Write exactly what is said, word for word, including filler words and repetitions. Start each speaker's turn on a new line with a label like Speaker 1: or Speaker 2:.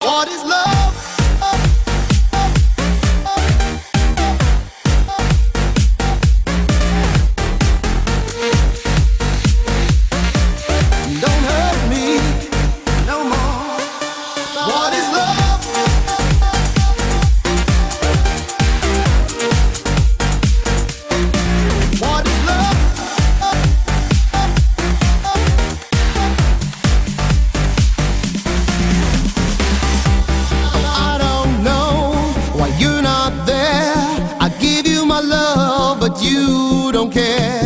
Speaker 1: What is love? Don't hurt me no more. What is love? What is love? I don't know why you're not there. I give you my love, but you don't care.